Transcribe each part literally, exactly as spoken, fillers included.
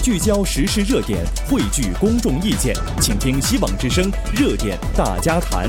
聚焦时事热点，汇聚公众意见，请听希望之声热点大家谈。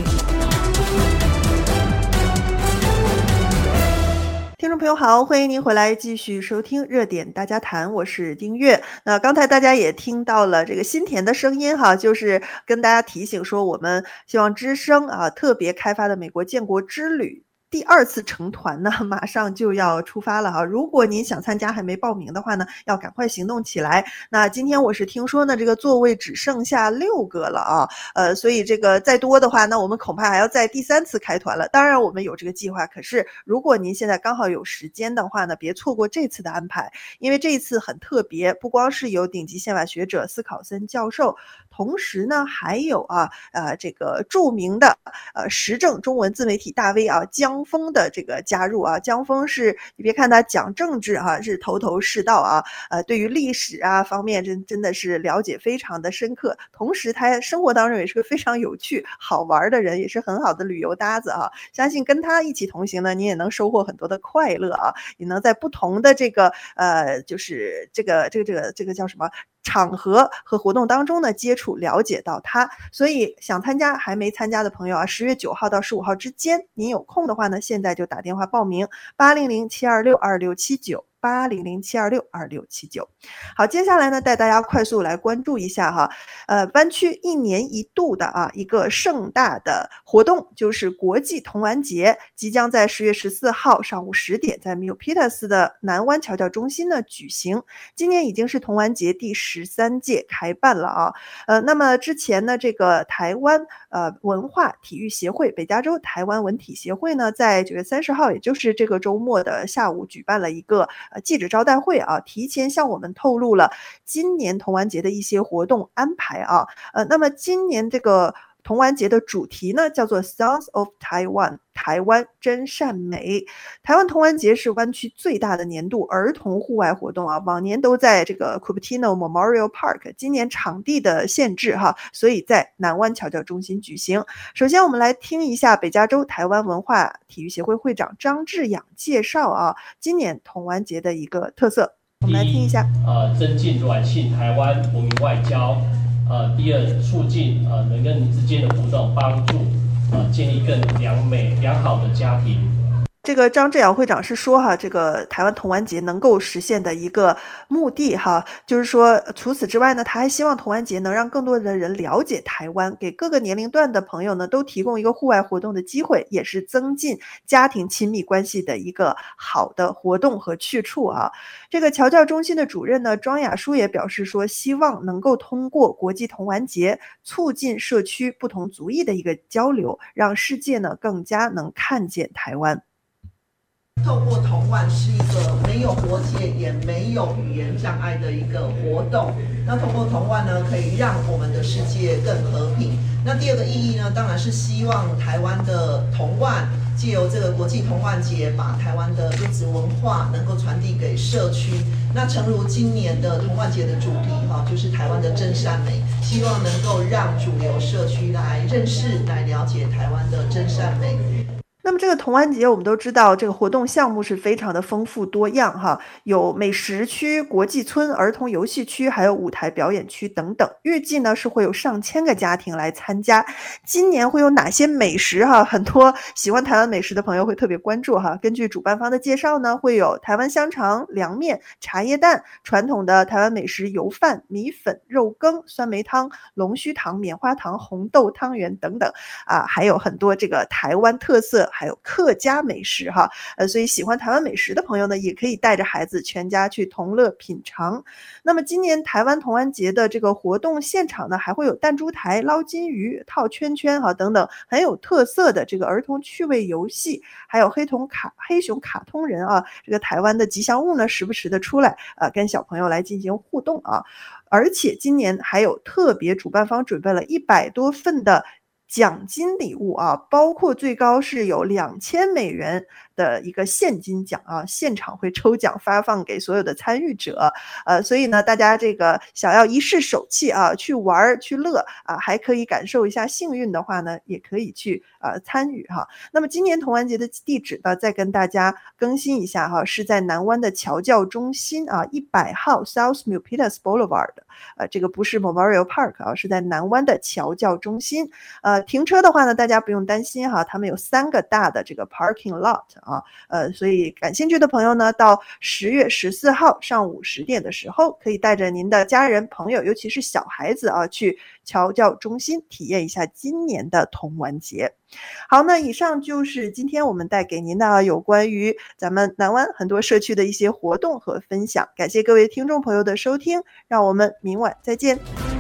听众朋友好，欢迎您回来继续收听热点大家谈，我是丁月。那刚才大家也听到了这个新田的声音哈，就是跟大家提醒说，我们希望之声啊特别开发的美国建国之旅第二次成团呢，马上就要出发了哈。如果您想参加还没报名的话呢，要赶快行动起来。那今天我是听说呢，这个座位只剩下六个了啊，呃，所以这个再多的话，那我们恐怕还要再第三次开团了。当然我们有这个计划，可是如果您现在刚好有时间的话呢，别错过这次的安排，因为这一次很特别，不光是有顶级宪法学者斯考森教授，同时呢还有啊呃这个著名的呃时政中文自媒体大 V 啊江峰的这个加入啊。江峰是你别看他讲政治啊是头头是道啊，呃对于历史啊方面真真的是了解非常的深刻，同时他生活当中也是个非常有趣好玩的人，也是很好的旅游搭子啊。相信跟他一起同行呢，你也能收获很多的快乐啊，也能在不同的这个呃就是这个这个这个这个叫什么场合和活动当中呢接触了解到他。所以想参加还没参加的朋友啊，十月九号到十五号之间，您有空的话呢，现在就打电话报名八零零七二六二六七九八零零七二六二六七九。好，接下来呢带大家快速来关注一下哈，呃，湾区一年一度的啊一个盛大的活动，就是国际童玩节，即将在十月十四号上午十点在 Milpitas 的南湾侨教中心呢举行。今年已经是童玩节第十三届开办了啊，呃，那么之前呢，这个台湾呃文化体育协会北加州台湾文体协会呢，在九月三十号，也就是这个周末的下午举办了一个呃记者招待会啊，提前向我们透露了今年童玩节的一些活动安排啊。呃，那么今年这个童玩节的主题呢叫做 Sounds of Taiwan 台湾真善美。台湾童玩节是湾区最大的年度儿童户外活动啊，往年都在这个 Cupertino Memorial Park， 今年场地的限制哈，所以在南湾侨教中心举行。首先我们来听一下北加州台湾文化体育协会会长张志仰介绍啊今年童玩节的一个特色，我们来听一下。 呃，增进软性台湾国民外交。呃，第二，促进呃人跟人之间的互动，帮助呃建立更良美良好的家庭。 这个张志尧会长是说哈，这个台湾童玩节能够实现的一个目的哈，就是说除此之外呢，他还希望童玩节能让更多的人了解台湾，给各个年龄段的朋友呢都提供一个户外活动的机会，也是增进家庭亲密关系的一个好的活动和去处啊。这个侨教中心的主任呢庄雅书也表示说，希望能够通过国际童玩节促进社区不同族裔的一个交流，让世界呢更加能看见台湾。 透过童玩是一个没有国界也没有语言障碍的一个活动，那透过童玩呢，可以让我们的世界更和平。那第二个意义呢，当然是希望台湾的童玩藉由这个国际童玩节，把台湾的优质文化能够传递给社区。那诚如今年的童玩节的主题哈，就是台湾的真善美，希望能够让主流社区来认识、来了解台湾的真善美。 那么这个童玩节我们都知道，这个活动项目是非常的丰富多样哈，有美食区、国际村、儿童游戏区，还有舞台表演区等等。预计呢是会有上千个家庭来参加。今年会有哪些美食哈？很多喜欢台湾美食的朋友会特别关注哈。根据主办方的介绍呢，会有台湾香肠、凉面、茶叶蛋、传统的台湾美食油饭、米粉、肉羹、酸梅汤、龙须糖、棉花糖、红豆汤圆等等啊，还有很多这个台湾特色。还有客家美食哈，呃，所以喜欢台湾美食的朋友呢，也可以带着孩子全家去同乐品尝。那么今年台湾童玩节的这个活动现场呢，还会有弹珠台、捞金鱼、套圈圈哈等等很有特色的这个儿童趣味游戏，还有黑童卡黑熊卡通人啊，这个台湾的吉祥物呢，时不时的出来啊、呃，跟小朋友来进行互动啊。而且今年还有特别主办方准备了一百多份的奖金礼物啊，包括最高是有两千美元的一个现金奖啊，现场会抽奖发放给所有的参与者。呃，所以呢，大家这个想要一试手气啊，去玩去乐啊，还可以感受一下幸运的话呢，也可以去呃参与哈。那么今年童玩节的地址呢，再跟大家更新一下哈，是在南湾的侨教中心啊，一百号 South Milpitas Boulevard， 呃，这个不是 Memorial Park 啊，是在南湾的侨教中心。呃，停车的话呢，大家不用担心哈，他们有三个大的这个 parking lot 啊，呃，所以感兴趣的朋友呢，到十月十四号上午十点的时候，可以带着您的家人朋友，尤其是小孩子啊，去侨教中心体验一下今年的童玩节。好，那以上就是今天我们带给您的有关于咱们南湾很多社区的一些活动和分享，感谢各位听众朋友的收听，让我们明晚再见。